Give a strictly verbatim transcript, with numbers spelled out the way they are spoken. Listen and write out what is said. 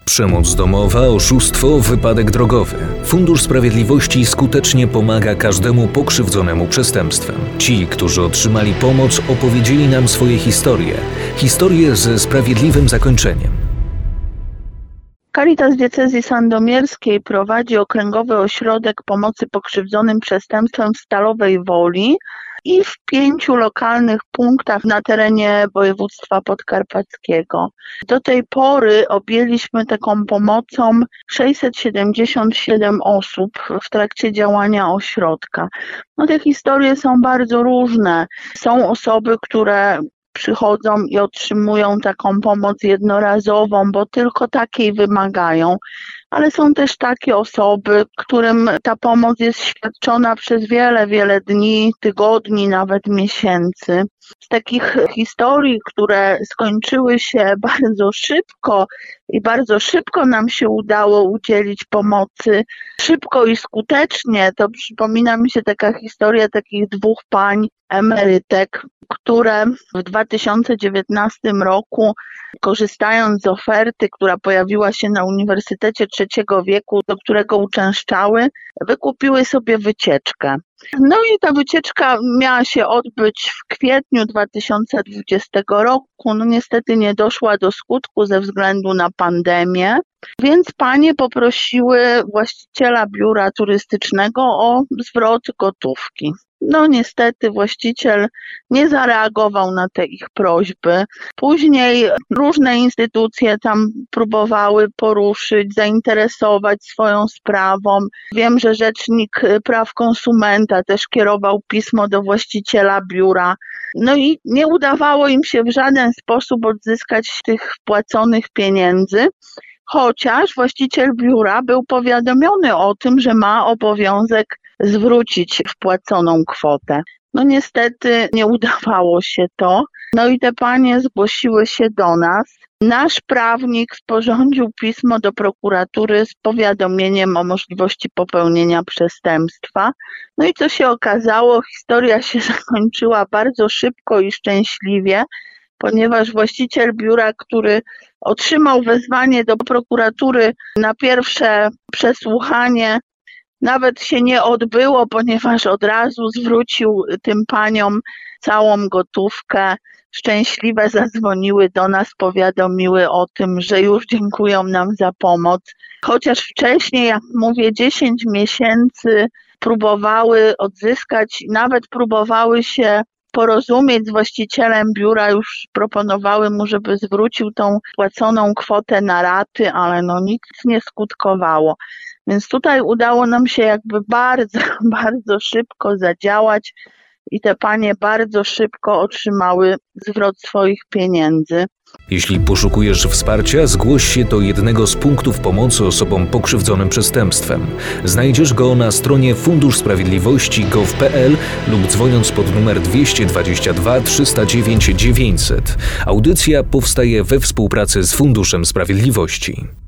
Przemoc domowa, oszustwo, wypadek drogowy. Fundusz Sprawiedliwości skutecznie pomaga każdemu pokrzywdzonemu przestępstwem. Ci, którzy otrzymali pomoc, opowiedzieli nam swoje historie. Historie ze sprawiedliwym zakończeniem. Caritas Diecezji Sandomierskiej prowadzi Okręgowy Ośrodek Pomocy Pokrzywdzonym Przestępstwem w Stalowej Woli i w pięciu lokalnych punktach na terenie województwa podkarpackiego. Do tej pory objęliśmy taką pomocą sześćset siedemdziesiąt siedem osób w trakcie działania ośrodka. No, te historie są bardzo różne. Są osoby, które przychodzą i otrzymują taką pomoc jednorazową, bo tylko takiej wymagają, ale są też takie osoby, którym ta pomoc jest świadczona przez wiele, wiele dni, tygodni, nawet miesięcy. Z takich historii, które skończyły się bardzo szybko i bardzo szybko nam się udało udzielić pomocy, szybko i skutecznie, to przypomina mi się taka historia takich dwóch pań emerytek, które w dwa tysiące dziewiętnastym roku, korzystając z oferty, która pojawiła się na Uniwersytecie Trzeciego Wieku, do którego uczęszczały, wykupiły sobie wycieczkę. No i ta wycieczka miała się odbyć w kwietniu dwa tysiące dwudziestego roku. No niestety nie doszła do skutku ze względu na pandemię, więc panie poprosiły właściciela biura turystycznego o zwrot gotówki. No niestety właściciel nie zareagował na te ich prośby. Później różne instytucje tam próbowały poruszyć, zainteresować swoją sprawą. Wiem, że Rzecznik Praw Konsumenta też kierował pismo do właściciela biura. No i nie udawało im się w żaden sposób odzyskać tych wpłaconych pieniędzy. Chociaż właściciel biura był powiadomiony o tym, że ma obowiązek zwrócić wpłaconą kwotę. No niestety nie udawało się to. No i te panie zgłosiły się do nas. Nasz prawnik sporządził pismo do prokuratury z powiadomieniem o możliwości popełnienia przestępstwa. No i co się okazało, historia się zakończyła bardzo szybko i szczęśliwie, ponieważ właściciel biura, który otrzymał wezwanie do prokuratury na pierwsze przesłuchanie, nawet się nie odbyło, ponieważ od razu zwrócił tym paniom całą gotówkę. Szczęśliwe zadzwoniły do nas, powiadomiły o tym, że już dziękują nam za pomoc. Chociaż wcześniej, jak mówię, dziesięć miesięcy próbowały odzyskać, nawet próbowały się porozumieć z właścicielem biura, już proponowały mu, żeby zwrócił tą płaconą kwotę na raty, ale no nic nie skutkowało. Więc tutaj udało nam się jakby bardzo, bardzo szybko zadziałać i te panie bardzo szybko otrzymały zwrot swoich pieniędzy. Jeśli poszukujesz wsparcia, zgłoś się do jednego z punktów pomocy osobom pokrzywdzonym przestępstwem. Znajdziesz go na stronie fundusz sprawiedliwości kropka gov kropka pe el lub dzwoniąc pod numer dwieście dwadzieścia dwa trzysta dziewięć dziewięćset. Audycja powstaje we współpracy z Funduszem Sprawiedliwości.